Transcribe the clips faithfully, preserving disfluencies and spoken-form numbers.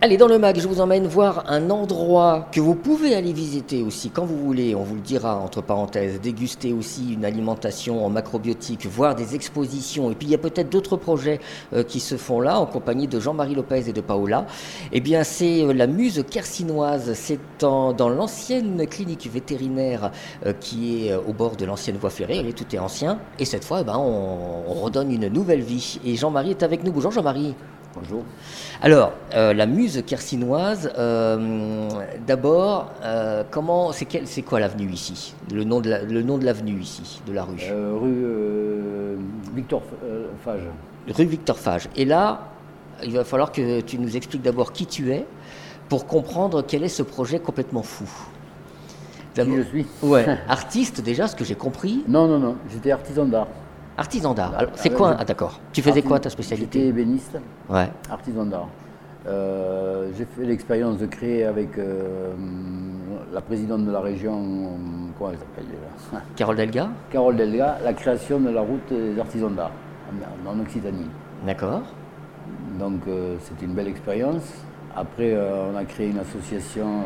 Allez, dans le mag, je vous emmène voir un endroit que vous pouvez aller visiter aussi quand vous voulez, on vous le dira entre parenthèses, déguster aussi une alimentation en macrobiotique, voir des expositions. Et puis il y a peut-être d'autres projets euh, qui se font là en compagnie de Jean-Marie Lopez et de Paola. Eh bien, c'est euh, la Muse Quercinoise, c'est en- dans l'ancienne clinique vétérinaire euh, qui est euh, au bord de l'ancienne voie ferrée. Allez, tout est ancien. Et cette fois, eh ben, on, on redonne une nouvelle vie. Et Jean-Marie est avec nous. Bonjour Jean-Marie. Bonjour. Alors, euh, la Muse Quercinoise, euh, d'abord, euh, comment, c'est, quel- c'est quoi l'avenue ici? Le nom de la- le nom de l'avenue ici, de la rue? Euh, rue euh, Victor euh, Fage. Rue Victor Fage. Et là, il va falloir que tu nous expliques d'abord qui tu es pour comprendre quel est ce projet complètement fou. Qui je suis? Ouais, artiste déjà, ce que j'ai compris. Non, non, non, j'étais artisan d'art. Artisan d'art. Ah, Alors, c'est ah, quoi? je- Ah d'accord. Tu faisais Arti- quoi ta spécialité? J'étais ébéniste, Ouais. artisan d'art. Euh, j'ai fait l'expérience de créer avec euh, la présidente de la région, euh, comment elle s'appelle déjà Carole Delga? Carole Delga, la création de la route des artisans d'art en, en Occitanie. D'accord. Donc euh, c'était une belle expérience. Après, euh, on a créé une association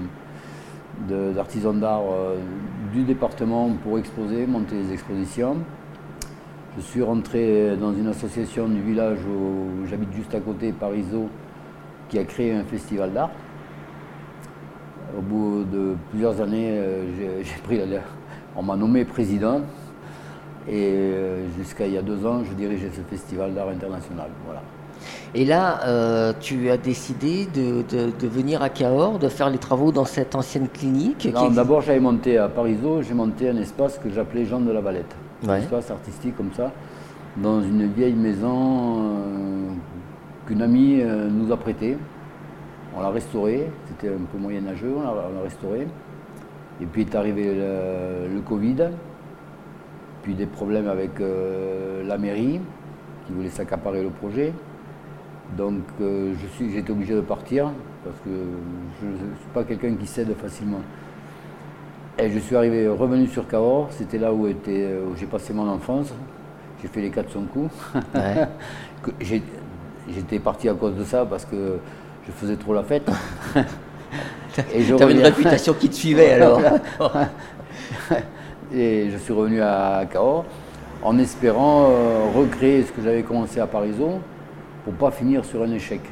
euh, de- d'artisans d'art euh, du département pour exposer, monter des expositions. Je suis rentré dans une association du village où j'habite juste à côté, Parisot, qui a créé un festival d'art. Au bout de plusieurs années, euh, j'ai j'ai pris la, on m'a nommé président. Et euh, jusqu'à il y a deux ans, je dirigeais ce festival d'art international. Voilà. Et là, euh, tu as décidé de, de- de venir à Cahors, de faire les travaux dans cette ancienne clinique qui Non, existe- d'abord, j'avais monté à Parisot, j'ai monté un espace que j'appelais Jean de la Valette. Ouais. Un espace artistique comme ça, dans une vieille maison euh, qu'une amie euh, nous a prêtée. On l'a restaurée, c'était un peu moyenâgeux, on l'a on l'a restaurée. Et puis est arrivé le, le Covid, puis des problèmes avec euh, la mairie qui voulait s'accaparer le projet. Donc euh, je suis, j'ai été obligé de partir parce que je ne suis pas quelqu'un qui cède facilement. Et je suis arrivé, revenu sur Cahors, c'était là où, était, où j'ai passé mon enfance. J'ai fait les quatre cents coups. Ouais. Que j'ai- J'étais parti à cause de ça parce que je faisais trop la fête. Et je Tu avais une reviens- réputation qui te suivait alors. Et je suis revenu à Cahors en espérant euh, recréer ce que j'avais commencé à Parisot pour ne pas finir sur un échec.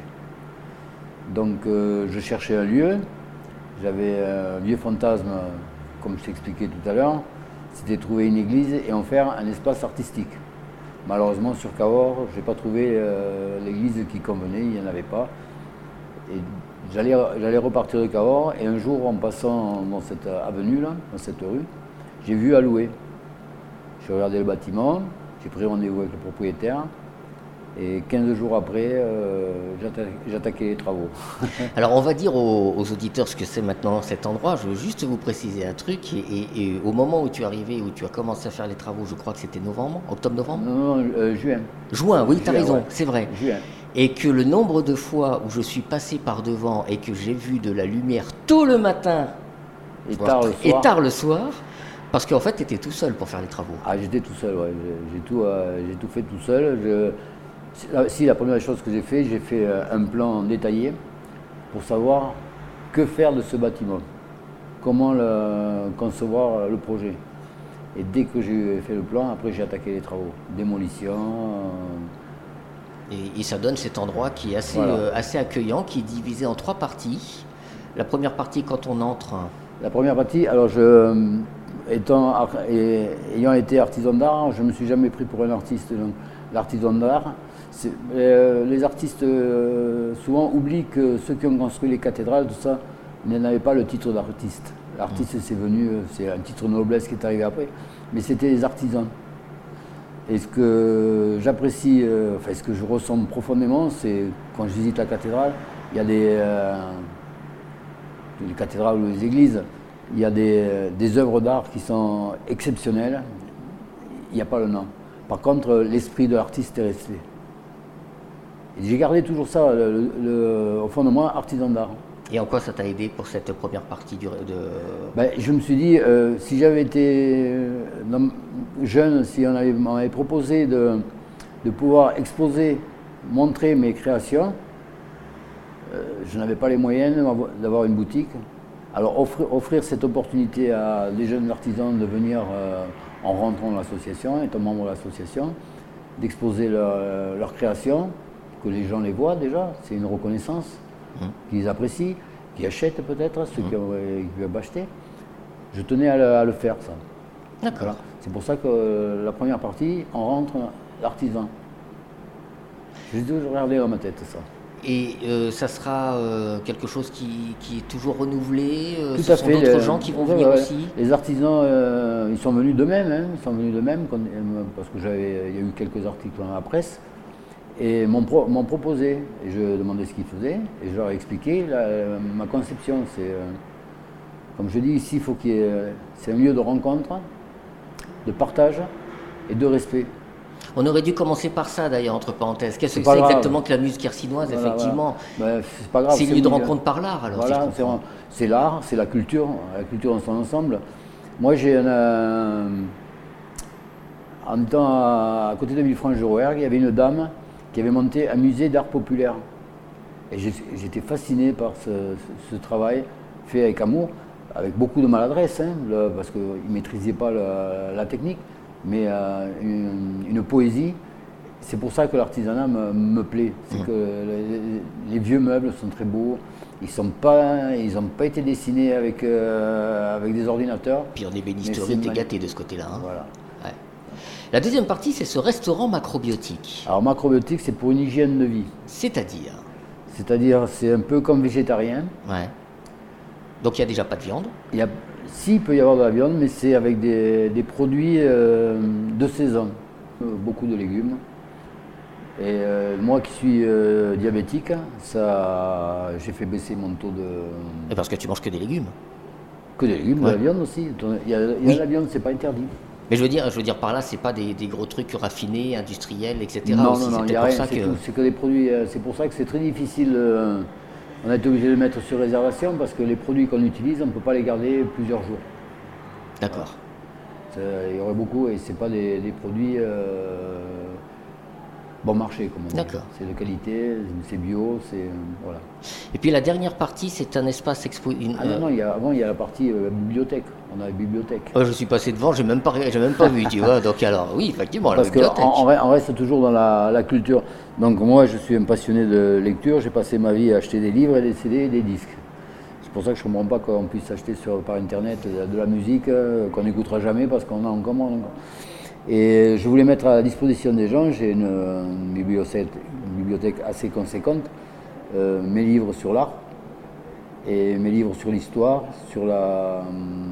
Donc euh, je cherchais un lieu, j'avais un vieux fantasme, comme je t'expliquais tout à l'heure, c'était trouver une église et en faire un espace artistique. Malheureusement sur Cahors, je n'ai pas trouvé euh, l'église qui convenait, il n'y en avait pas. Et j'allais, j'allais repartir de Cahors et un jour en passant dans cette avenue là, dans cette rue, j'ai vu à louer. J'ai regardé le bâtiment, j'ai pris rendez-vous avec le propriétaire et quinze jours après, euh, j'atta- j'attaquais les travaux. Alors on va dire aux, aux auditeurs ce que c'est maintenant cet endroit. Je veux juste vous préciser un truc. Et, et- et au moment où tu es arrivé, où tu as commencé à faire les travaux, je crois que c'était novembre, octobre-novembre Non, non, euh, juin. Juin, oui, tu as Juin, raison, ouais. c'est vrai. Juin. Et que le nombre de fois où je suis passé par devant et que j'ai vu de la lumière tôt le matin Et voire tard le et soir. tard le soir, parce qu'en fait tu étais tout seul pour faire les travaux. Ah, j'étais tout seul, ouais. J'ai, j'ai tout, euh, j'ai tout fait tout seul. Je- si la première chose que j'ai fait, j'ai fait euh, un plan détaillé pour savoir que faire de ce bâtiment, comment le- concevoir le projet. Et dès que j'ai fait le plan, après j'ai attaqué les travaux, démolition. euh, Et, et ça donne cet endroit qui est assez, Voilà. euh, assez accueillant, qui est divisé en trois parties. La première partie, quand on entre, La première partie, alors je, euh, étant, ar- et- ayant été artisan d'art, je ne me suis jamais pris pour un artiste. Donc, l'artisan d'art, c'est- euh, les artistes euh, souvent oublient que ceux qui ont construit les cathédrales, tout ça, n'avaient pas le titre d'artiste. L'artiste, c'est venu, euh, c'est un titre de noblesse qui est arrivé après, mais c'était les artisans. Et ce que j'apprécie, euh, enfin ce que je ressens profondément, c'est quand je visite la cathédrale, il y a des, euh, les cathédrales ou les églises, il y a des, des œuvres d'art qui sont exceptionnelles, il n'y a pas le nom. Par contre, l'esprit de l'artiste est resté. Et j'ai gardé toujours ça, le- le- au fond de moi, artisan d'art. et en quoi ça t'a aidé pour cette première partie du, de... Ben, je me suis dit, euh, si j'avais été euh, dans- jeune, si on avait- m'avait proposé de, de pouvoir exposer, montrer mes créations, euh, je n'avais pas les moyens d'avoir une boutique. Alors offrir, offrir cette opportunité à des jeunes artisans de venir euh, en rentrant dans l'association, étant membre de l'association, d'exposer leur, leur création, que les gens les voient déjà, c'est une reconnaissance, mmh. qu'ils apprécient, qu'ils achètent peut-être, ceux mmh. qui, ont, qui veulent acheter. Je tenais à le, à le faire, ça. D'accord. Voilà. C'est pour ça que euh, la première partie, on rentre l'artisan. J'ai toujours regardé dans ma tête, ça. Et euh, ça sera euh, quelque chose qui, qui est toujours renouvelé euh, Tout ce à sont fait. d'autres Les, gens qui vont ouais, venir ouais. aussi. Les artisans, euh, ils sont venus d'eux-mêmes, hein, ils sont venus d'eux-mêmes, parce que j'avais, il y a eu quelques articles dans la presse, et m'ont, pro, m'ont proposé. Et je demandais ce qu'ils faisaient, et je leur ai expliqué la, ma conception. C'est, euh, comme je dis ici, il faut qu'il y ait, c'est un lieu de rencontre, de partage et de respect. On aurait dû commencer par ça d'ailleurs, entre parenthèses. Qu'est-ce que c'est exactement que la musique hercinoise, voilà, effectivement voilà. Ben, c'est pas grave. C'est le lieu de rencontre par l'art, alors. Voilà, si c'est, c'est l'art, c'est la culture, la culture dans son ensemble. Moi, j'ai un, euh, en même temps, à, à côté de Villefranche-de-Rouergue, il y avait une dame qui avait monté un musée d'art populaire. Et j'étais fasciné par ce, ce, ce travail fait avec amour, avec beaucoup de maladresse, hein, le, parce qu'ils ne maîtrisaient pas la, la technique. Mais euh, une, une poésie, c'est pour ça que l'artisanat me, me plaît. C'est mmh. que les, les vieux meubles sont très beaux, ils n'ont pas, ils pas été dessinés avec, euh, avec des ordinateurs. Puis en ébénisterie, t'es gâté de ce côté-là. Hein. Voilà. Ouais. La deuxième partie, c'est ce restaurant macrobiotique. Alors macrobiotique, c'est pour une hygiène de vie. C'est-à-dire C'est-à-dire, c'est un peu comme végétarien. Ouais. Donc il n'y a déjà pas de viande. Il y a, si, il peut y avoir de la viande, mais c'est avec des, des produits euh, de saison. Euh, beaucoup de légumes. Et euh, moi qui suis euh, diabétique, ça, j'ai fait baisser mon taux de... Et parce que tu manges que des légumes. Que des légumes, ouais. De la viande aussi. Il y a, il y a oui. de la viande, c'est pas interdit. Mais je veux dire, je veux dire par là, c'est pas des, des gros trucs raffinés, industriels, et cetera. Non, aussi. non, non, c'est il y a rien, ça c'est que... tout. C'est que des produits, c'est pour ça que c'est très difficile. Euh, on a été obligé de les mettre sur réservation parce que les produits qu'on utilise, on ne peut pas les garder plusieurs jours. D'accord. Voilà. Il y aurait beaucoup, et c'est pas des, des produits euh, bon marché, comme on dit. D'accord. C'est de qualité, c'est bio, c'est... Euh, voilà. Et puis la dernière partie, c'est un espace expo... Une, ah non, non, il y a, avant, il y a la partie euh, bibliothèque. On a la bibliothèque. Oh, je suis passé devant, j'ai même pas, j'ai même pas vu, tu vois. Donc alors, oui, effectivement, parce la bibliothèque. Parce qu'on on reste toujours dans la, la culture. Donc moi, je suis un passionné de lecture. J'ai passé ma vie à acheter des livres et des C D et des disques. C'est pour ça que je ne comprends pas qu'on puisse acheter sur, par Internet de la musique euh, qu'on n'écoutera jamais parce qu'on a en commande. Et je voulais mettre à la disposition des gens, j'ai une, une, bibliothèque, une bibliothèque assez conséquente, euh, mes livres sur l'art et mes livres sur l'histoire, sur la,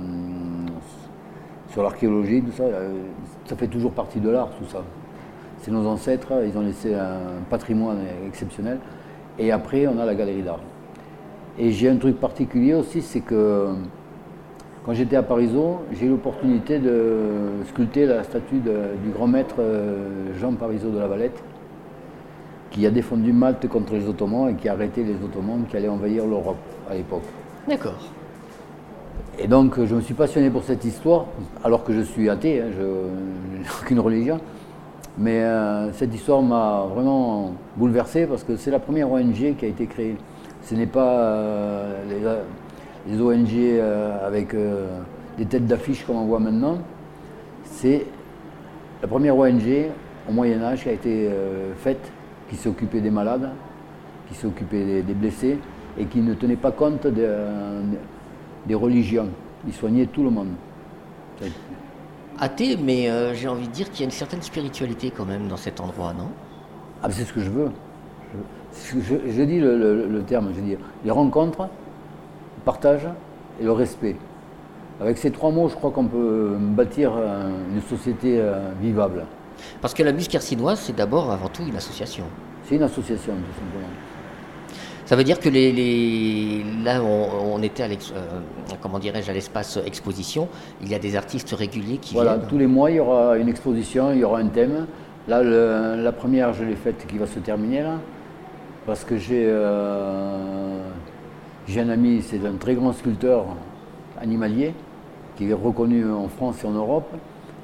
sur l'archéologie, tout ça. Ça fait toujours partie de l'art, tout ça. C'est nos ancêtres, ils ont laissé un patrimoine exceptionnel. Et après, on a la galerie d'art. Et j'ai un truc particulier aussi, c'est que quand j'étais à Parisot, j'ai eu l'opportunité de sculpter la statue de, du grand maître Jean Parisot de la Valette, qui a défendu Malte contre les Ottomans et qui a arrêté les Ottomans qui allaient envahir l'Europe à l'époque. D'accord. Et donc je me suis passionné pour cette histoire, alors que je suis athée, hein, je n'ai aucune religion. Mais euh, cette histoire m'a vraiment bouleversé parce que c'est la première O N G qui a été créée. Ce n'est pas euh, les, les O N G euh, avec euh, des têtes d'affiche comme on voit maintenant. C'est la première O N G au Moyen-Âge qui a été euh, faite, qui s'est occupée des malades, qui s'est occupée des, des blessés et qui ne tenait pas compte de, euh, des religions. Ils soignaient tout le monde. Athée, mais euh, j'ai envie de dire qu'il y a une certaine spiritualité quand même dans cet endroit, non? Ah, c'est ce que je veux. Je, je, je dis le, le, le terme, je dis les rencontres, le partage et le respect. Avec ces trois mots, je crois qu'on peut bâtir une société vivable. Parce que la musique hercinoise, c'est d'abord avant tout une association. C'est une association, tout simplement. Ça veut dire que les, les... là, on, on était à l'ex... euh, comment dirais-je, à l'espace exposition. Il y a des artistes réguliers qui voilà, viennent. Voilà, tous les mois, il y aura une exposition, il y aura un thème. Là, le, la première, je l'ai faite, qui va se terminer là, parce que j'ai euh, j'ai un ami, c'est un très grand sculpteur animalier, qui est reconnu en France et en Europe.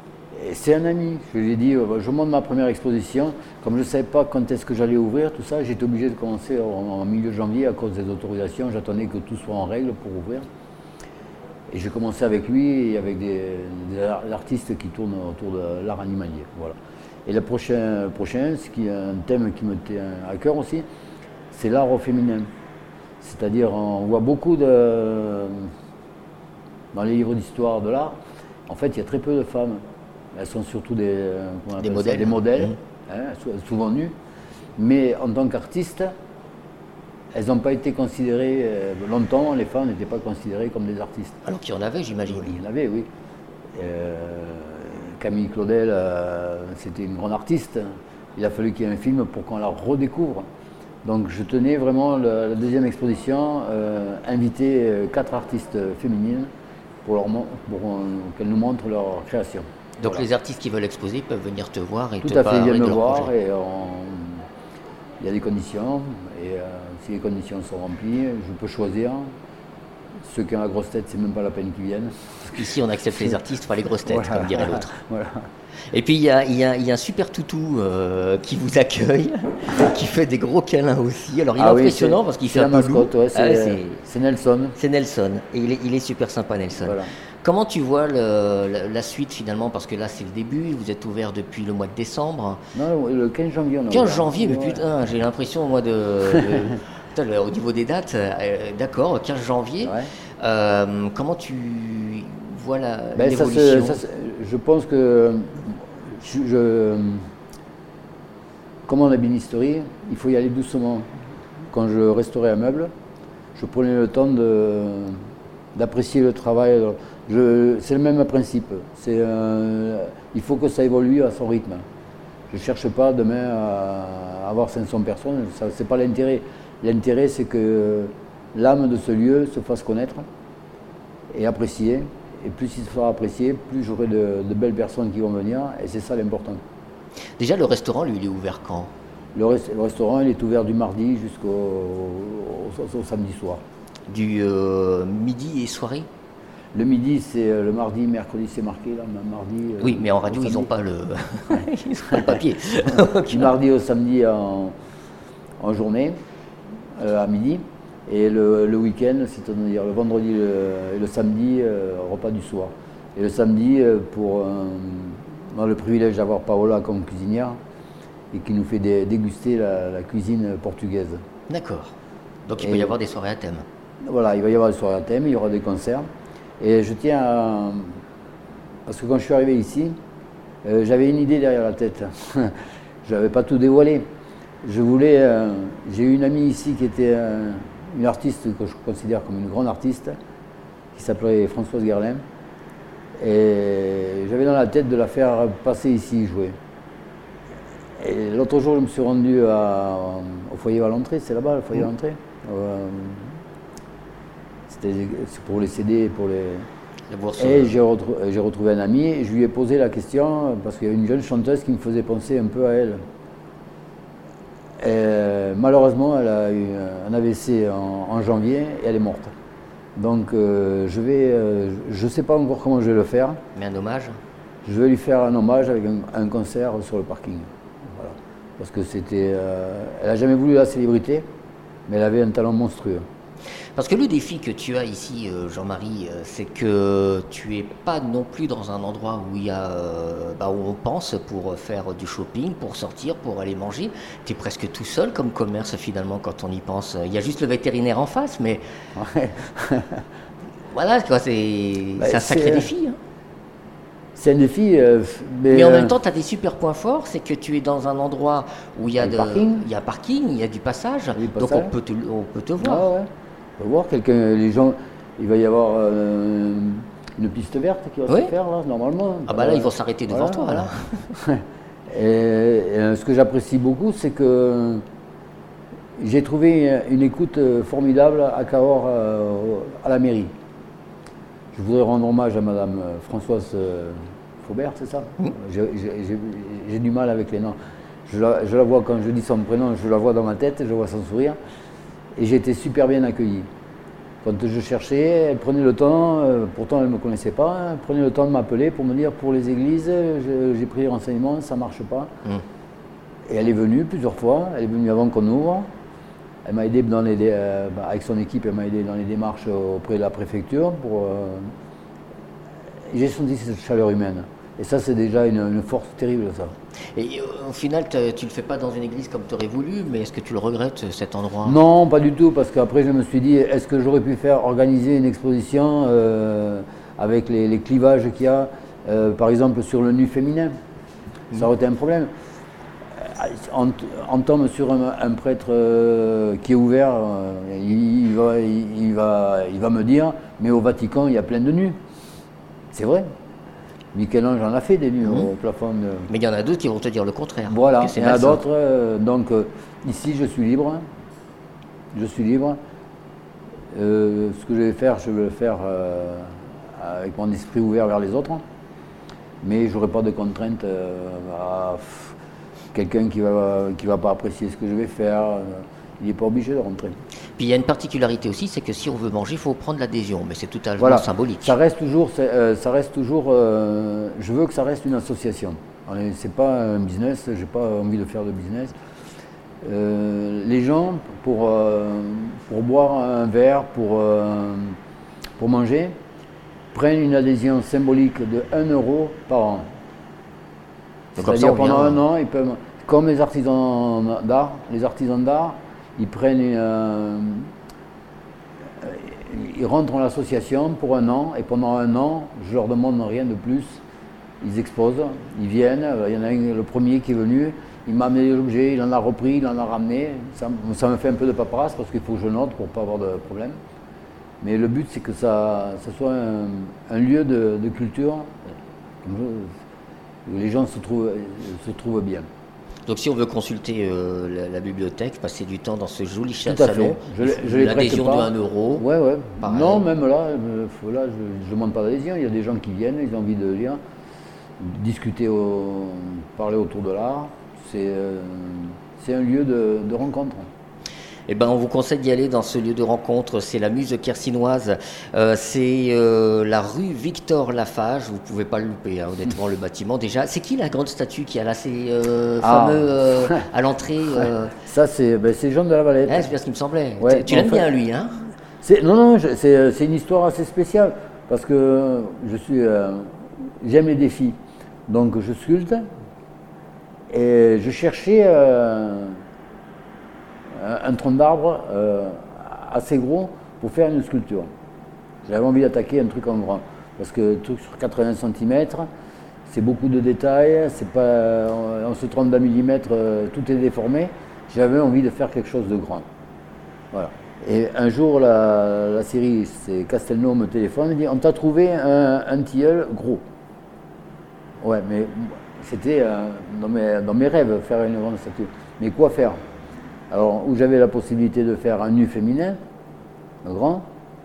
Et c'est un ami. Je lui ai dit, euh, je monte ma première exposition. Comme je ne savais pas quand est-ce que j'allais ouvrir, tout ça, j'étais obligé de commencer en, en milieu janvier à cause des autorisations. J'attendais que tout soit en règle pour ouvrir. Et j'ai commencé avec lui et avec des, des artistes qui tournent autour de l'art animalier. Voilà. Et le prochain, le prochain, ce qui est un thème qui me tient à cœur aussi, c'est l'art au féminin. C'est-à-dire, on voit beaucoup de... Dans les livres d'histoire de l'art, en fait, il y a très peu de femmes. Elles sont surtout des, des modèles, des modèles mmh. hein, souvent nues. Mais en tant qu'artistes, elles n'ont pas été considérées, euh, longtemps, les femmes n'étaient pas considérées comme des artistes. Alors qu'il y en avait, j'imagine. Il y en avait, oui. Euh, Camille Claudel, euh, c'était une grande artiste. Il a fallu qu'il y ait un film pour qu'on la redécouvre. Donc je tenais vraiment, le, la deuxième exposition, euh, inviter euh, quatre artistes féminines pour, leur, pour euh, qu'elles nous montrent leur création. Donc voilà. Les artistes qui veulent exposer peuvent venir te voir et Tout te à fait, parler ils viennent de me leur voir projet. et on, il y a des conditions et euh, si les conditions sont remplies, je peux choisir. Ceux qui ont la grosse tête, c'est même pas la peine qu'ils viennent. Ici, on accepte les artistes, pas les grosses têtes, voilà. Comme dirait l'autre. Voilà. Et puis, il y a, y, a, y a un super toutou euh, qui vous accueille, qui fait des gros câlins aussi. Alors, il est ah impressionnant oui, parce qu'il fait la un peu mascotte, ouais, c'est ah, Nelson. C'est Nelson. Et il est, il est super sympa, Nelson. Voilà. Comment tu vois le, la, la suite finalement? Parce que là, c'est le début. Vous êtes ouvert depuis le mois de décembre. Non, le quinze janvier, on a quinze ouvert. janvier, mais ouais. putain, j'ai l'impression, moi, de. de Putain, au niveau des dates, euh, d'accord, quinze janvier. Ouais. Euh, comment tu vois la, ben, l'évolution? ça se, ça se, Je pense que, je, je, comme en ébénisterie, il faut y aller doucement. Quand je restaurais un meuble, je prenais le temps de, d'apprécier le travail. Je, c'est le même principe. C'est, euh, il faut que ça évolue à son rythme. Je ne cherche pas demain à avoir cinq cents personnes, ce n'est pas l'intérêt. L'intérêt, c'est que l'âme de ce lieu se fasse connaître et apprécier. Et plus il sera apprécié, plus j'aurai de, de belles personnes qui vont venir. Et c'est ça l'important. Déjà, le restaurant, lui, il est ouvert quand? Le, rest, le restaurant, il est ouvert du mardi jusqu'au au, au samedi soir. Du euh, midi et soirée? Le midi, c'est le mardi, mercredi, c'est marqué là. Mardi, oui, mais en radio, ils n'ont pas le, ils ont le papier. Du mardi au samedi en, en journée. Euh, à midi, et le, le week-end, c'est-à-dire le vendredi et le, le samedi, euh, repas du soir. Et le samedi, euh, pour euh, on a le privilège d'avoir Paola comme cuisinière et qui nous fait dé, déguster la, la cuisine portugaise. D'accord. Donc il et, peut y avoir des soirées à thème. Voilà, il va y avoir des soirées à thème, il y aura des concerts. Et je tiens à... Parce que quand je suis arrivé ici, euh, j'avais une idée derrière la tête. Je n'avais pas tout dévoilé. Je voulais, euh, j'ai une amie ici qui était euh, une artiste que je considère comme une grande artiste, qui s'appelait Françoise Gerlin. Et j'avais dans la tête de la faire passer ici jouer. Et l'autre jour, je me suis rendu à, au foyer à l'entrée, c'est là-bas le foyer à l'entrée. Euh, C'était pour les C D, pour les. Et j'ai retrouvé, j'ai retrouvé un ami et je lui ai posé la question parce qu'il y a une jeune chanteuse qui me faisait penser un peu à elle. Et malheureusement, elle a eu un A V C en, en janvier et elle est morte. Donc euh, je vais, euh, je ne sais pas encore comment je vais le faire. Mais un hommage? Je vais lui faire un hommage avec un, un concert sur le parking. Voilà. Parce que c'était, euh, elle n'a jamais voulu la célébrité, mais elle avait un talent monstrueux. Parce que le défi que tu as ici, Jean-Marie, c'est que tu n'es pas non plus dans un endroit où, il y a, bah, où on pense pour faire du shopping, pour sortir, pour aller manger. Tu es presque tout seul comme commerce finalement quand on y pense. Il y a juste le vétérinaire en face, mais ouais. Voilà, quoi, c'est bah, un sacré défi. Hein. C'est un défi. Euh, mais, mais en euh... même temps, tu as des super points forts, c'est que tu es dans un endroit où il y a, de, parking. Il y a un parking, il y a du passage, du donc passage. on peut te, on peut te voir. Ah ouais. On peut voir quelqu'un, les gens, il va y avoir euh, une piste verte qui va oui. se faire là, normalement. Ah bah là, ils vont s'arrêter devant voilà, toi voilà. là. et, et ce que j'apprécie beaucoup, c'est que j'ai trouvé une écoute formidable à Cahors, à la mairie. Je voudrais rendre hommage à Madame Françoise Faubert, c'est ça? mmh. J'ai du mal avec les noms. Je la, je la vois quand je dis son prénom, je la vois dans ma tête, je vois son sourire. Et j'ai été super bien accueilli. Quand je cherchais, elle prenait le temps, euh, pourtant elle ne me connaissait pas, elle prenait le temps de m'appeler pour me dire pour les églises, j'ai pris les renseignements, ça ne marche pas. Mmh. Et elle est venue plusieurs fois, elle est venue avant qu'on ouvre. Elle m'a aidé dans les, euh, bah, avec son équipe, elle m'a aidé dans les démarches auprès de la préfecture. Pour, euh, j'ai senti cette chaleur humaine. Et ça, c'est déjà une, une force terrible, ça. Et euh, au final, tu ne le fais pas dans une église comme tu aurais voulu, mais est-ce que tu le regrettes, cet endroit? Non, pas du tout, parce qu'après, je me suis dit, est-ce que j'aurais pu faire organiser une exposition euh, avec les, les clivages qu'il y a, euh, par exemple, sur le nu féminin? mmh. Ça aurait été un problème. On, on tombe sur un, un prêtre euh, qui est ouvert, euh, il, il, va, il, il, va, il va me dire, mais au Vatican, il y a plein de nus. C'est vrai. Michel-Ange en a fait des nus mmh. au plafond. De... Mais il y en a d'autres qui vont te dire le contraire. Voilà, il y en a d'autres. Euh, donc euh, ici, je suis libre. Je suis libre. Euh, ce que je vais faire, je vais le faire euh, avec mon esprit ouvert vers les autres. Mais je n'aurai pas de contraintes euh, à quelqu'un qui ne va, qui va pas apprécier ce que je vais faire. Il n'est pas obligé de rentrer. Puis il y a une particularité aussi, c'est que si on veut manger, il faut prendre l'adhésion, mais c'est totalement voilà. symbolique. Ça reste toujours, euh, ça reste toujours euh, je veux que ça reste une association. Ce n'est pas un business, je n'ai pas envie de faire de business. Euh, les gens, pour, euh, pour boire un verre, pour, euh, pour manger, prennent une adhésion symbolique de un euro par an. C'est-à-dire pendant un an, ils peuvent, comme les artisans d'art, les artisans d'art, ils prennent une, euh, ils rentrent dans l'association pour un an et pendant un an, je leur demande rien de plus. Ils exposent, ils viennent. Il y en a un, le premier qui est venu, il m'a amené l'objet, il en a repris, il en a ramené. Ça, ça me fait un peu de paperasse parce qu'il faut que je note pour ne pas avoir de problème. Mais le but, c'est que ça, ça soit un, un lieu de, de culture où les gens se trouvent, se trouvent bien. Donc si on veut consulter euh, la, la bibliothèque, passer du temps dans ce joli salon, salon, je, je l'adhésion de un euro. Ouais, ouais. Non, même là, là je ne demande pas d'adhésion. Il y a des gens qui viennent, ils ont envie de lire, discuter, au, parler autour de l'art. C'est euh, un lieu de, de rencontre. Eh ben, on vous conseille d'y aller dans ce lieu de rencontre, c'est la Muse Quercinoise, euh, c'est euh, la rue Victor Lafage, vous ne pouvez pas le louper, hein, honnêtement, le bâtiment déjà. C'est qui la grande statue qui a là, ces euh, ah. fameux euh, à l'entrée euh... Ça, c'est ben, Jean de la Valette. Ouais, c'est bien ce qui me semblait. Ouais, tu l'aimes bien, lui, hein? Non, non, c'est une histoire assez spéciale, parce que je suis, euh, j'aime les défis, donc je sculpte, et je cherchais... Euh, un tronc d'arbre euh, assez gros pour faire une sculpture. J'avais envie d'attaquer un truc en grand, parce que le truc sur quatre-vingts centimètres, c'est beaucoup de détails, c'est pas, on, on se trompe d'un millimètre, euh, tout est déformé. J'avais envie de faire quelque chose de grand. Voilà. Et un jour, la, la série, c'est Castelnau me téléphone et dit « On t'a trouvé un, un tilleul gros ». Ouais, mais c'était euh, dans, mes, dans mes rêves, faire une grande statue. Mais quoi faire ? Alors, où j'avais la possibilité de faire un nu féminin, un grand.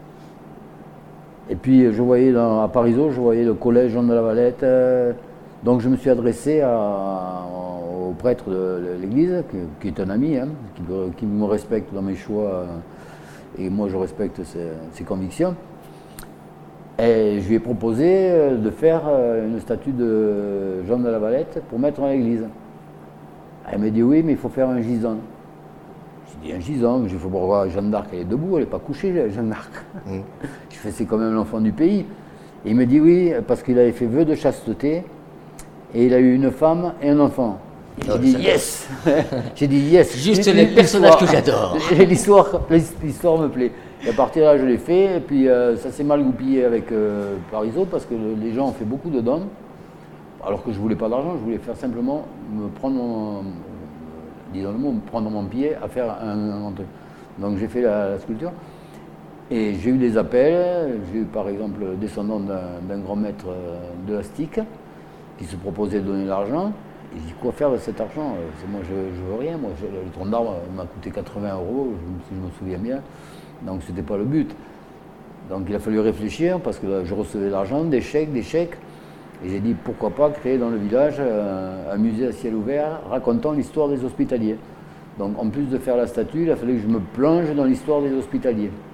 Et puis, je voyais dans, à Parisot, je voyais le collège Jean de la Valette. Euh, donc, je me suis adressé à, au prêtre de l'église, qui, qui est un ami, hein, qui, qui me respecte dans mes choix, euh, et moi, je respecte ses, ses convictions. Et je lui ai proposé de faire une statue de Jean de la Valette pour mettre dans l'église. Elle m'a dit oui, mais il faut faire un gisant. J'ai dit un gisant, mais il faut voir Jeanne d'Arc, elle est debout, elle n'est pas couchée, Jeanne d'Arc. Mmh. Je fais, c'est quand même l'enfant du pays. Et il me dit oui, parce qu'il avait fait vœu de chasteté, et il a eu une femme et un enfant. J'ai oh, dit yes. J'ai dit yes. Juste les personnages que j'adore. L'histoire, l'histoire me plaît. Et à partir de là, je l'ai fait, et puis euh, ça s'est mal goupillé avec euh, Parisot, parce que les gens ont fait beaucoup de dons, alors que je ne voulais pas d'argent, je voulais faire simplement me prendre mon, disons le mot, me prendre mon pied à faire un, un truc. Donc j'ai fait la, la sculpture, et j'ai eu des appels, j'ai eu par exemple le descendant d'un grand maître de la S T I C, qui se proposait de donner l'argent. Et je dis, quoi faire de cet argent? Moi, je ne veux rien. Moi, je, le tronc d'arbre m'a coûté quatre-vingts euros, si je me souviens bien. Donc, ce n'était pas le but. Donc, il a fallu réfléchir, parce que là, je recevais de l'argent, des chèques, des chèques. Et j'ai dit, pourquoi pas créer dans le village un, un musée à ciel ouvert racontant l'histoire des hospitaliers. Donc, en plus de faire la statue, il a fallu que je me plonge dans l'histoire des hospitaliers.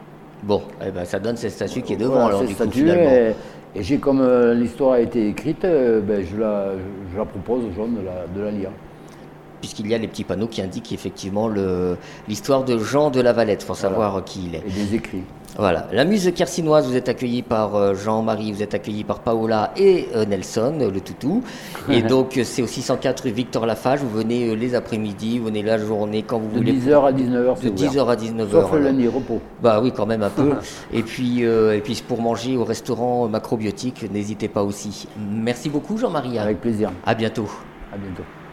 Bon, eh ben, ça donne cette statue qui est devant. Voilà, alors, cette du coup, statue, finalement. et, et j'ai comme euh, l'histoire a été écrite, euh, ben, je, la, je la propose aux gens de la, de la lire. Puisqu'il y a les petits panneaux qui indiquent effectivement le- l'histoire de Jean de la Valette, il faut Voilà. savoir qui il est. Et des écrits. Voilà, la Muse Quercinoise, vous êtes accueilli par euh, Jean-Marie, vous êtes accueilli par Paola et euh, Nelson, euh, le toutou. Et donc, euh, c'est au six cent quatre rue Victor Lafage, vous venez euh, les après-midi, vous venez la journée quand vous De voulez. dix heures à dix-neuf heures, De c'est ouvert. dix heures à dix-neuf heures. Sauf le lundi, repos. Bah oui, quand même un peu. et, puis, euh, et puis, pour manger au restaurant Macrobiotique, n'hésitez pas aussi. Merci beaucoup, Jean-Marie. Avec plaisir. À bientôt. À bientôt.